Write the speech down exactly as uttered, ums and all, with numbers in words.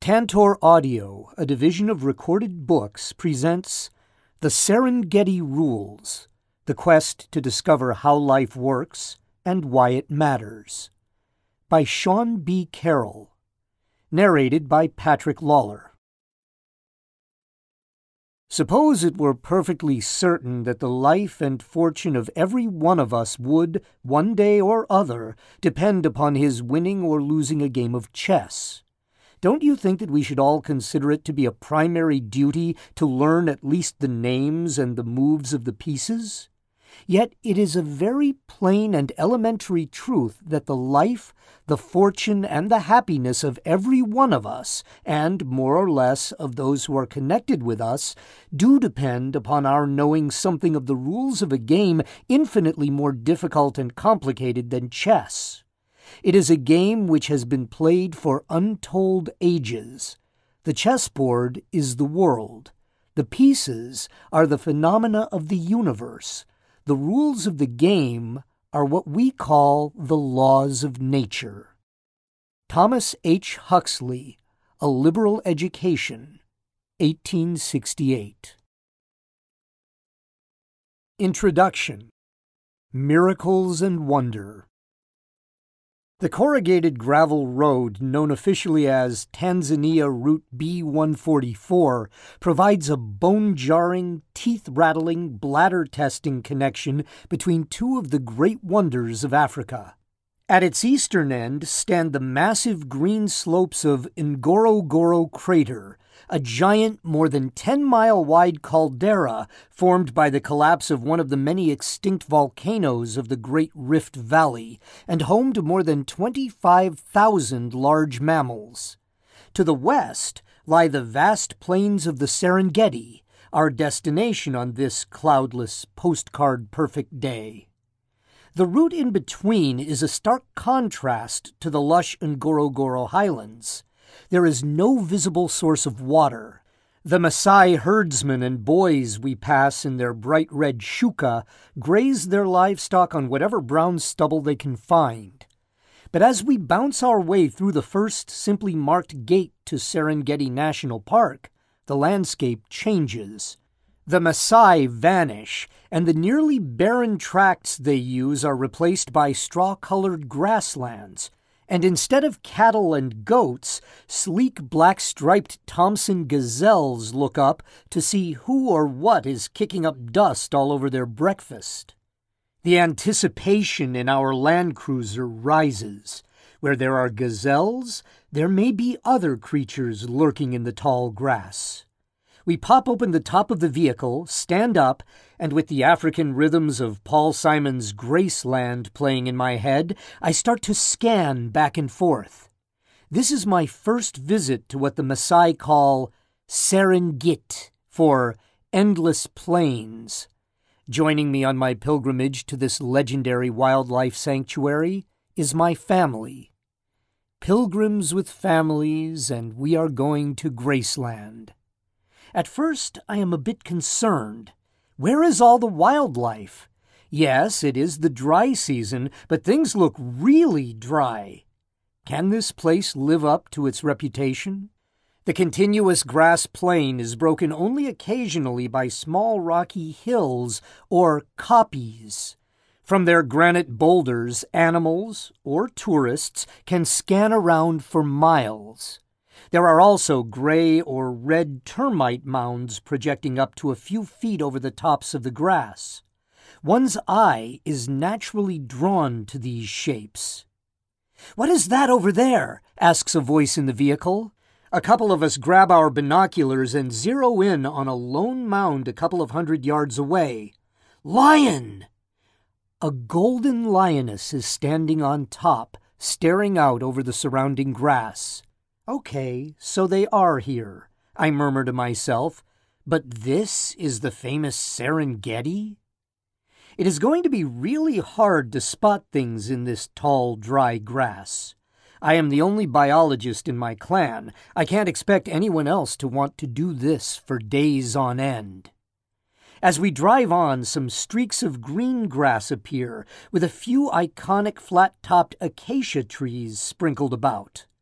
Tantor Audio, a division of Recorded Books, presents The Serengeti Rules, the quest to discover how life works and why it matters, by Sean B. Carroll, narrated by Patrick Lawler. Suppose it were perfectly certain that the life and fortune of every one of us would, one day or other, depend upon his winning or losing a game of chess. Don't you think that we should all consider it to be a primary duty to learn at least the names and the moves of the pieces? Yet it is a very plain and elementary truth that the life, the fortune, and the happiness of every one of us, and more or less of those who are connected with us, do depend upon our knowing something of the rules of a game infinitely more difficult and complicated than chess. It is a game which has been played for untold ages. The chessboard is the world. The pieces are the phenomena of the universe. The rules of the game are what we call the laws of nature. Thomas H. Huxley, A Liberal Education, eighteen sixty-eight. Introduction. Miracles and Wonder. The corrugated gravel road, known officially as Tanzania Route B one forty-four, provides a bone-jarring, teeth-rattling, bladder-testing connection between two of the great wonders of Africa. At its eastern end stand the massive green slopes of Ngorongoro Crater, a giant, more than ten-mile-wide caldera formed by the collapse of one of the many extinct volcanoes of the Great Rift Valley, and home to more than twenty-five thousand large mammals. To the west lie the vast plains of the Serengeti, our destination on this cloudless, postcard-perfect day. The route in between is a stark contrast to the lush Ngorongoro highlands. There is no visible source of water. The Maasai herdsmen and boys we pass in their bright red shuka graze their livestock on whatever brown stubble they can find. But as we bounce our way through the first simply marked gate to Serengeti National Park, the landscape changes. The Maasai vanish, and the nearly barren tracts they use are replaced by straw-colored grasslands, and instead of cattle and goats, sleek black-striped Thompson gazelles look up to see who or what is kicking up dust all over their breakfast. The anticipation in our Land Cruiser rises. Where there are gazelles, there may be other creatures lurking in the tall grass. We pop open the top of the vehicle, stand up, and with the African rhythms of Paul Simon's Graceland playing in my head, I start to scan back and forth. This is my first visit to what the Maasai call Serengeti, for endless plains. Joining me on my pilgrimage to this legendary wildlife sanctuary is my family. Pilgrims with families, and we are going to Graceland. At first, I am a bit concerned. Where is all the wildlife? Yes, it is the dry season, but things look really dry. Can this place live up to its reputation? The continuous grass plain is broken only occasionally by small rocky hills, or koppies. From their granite boulders, animals, or tourists, can scan around for miles. There are also gray or red termite mounds projecting up to a few feet over the tops of the grass. One's eye is naturally drawn to these shapes. "What is that over there?" asks a voice in the vehicle. A couple of us grab our binoculars and zero in on a lone mound a couple of hundred yards away. "Lion!" A golden lioness is standing on top, staring out over the surrounding grass. Okay, so they are here, I murmur to myself, but this is the famous Serengeti? It is going to be really hard to spot things in this tall, dry grass. I am the only biologist in my clan. I can't expect anyone else to want to do this for days on end. As we drive on, some streaks of green grass appear, with a few iconic flat-topped acacia trees sprinkled about.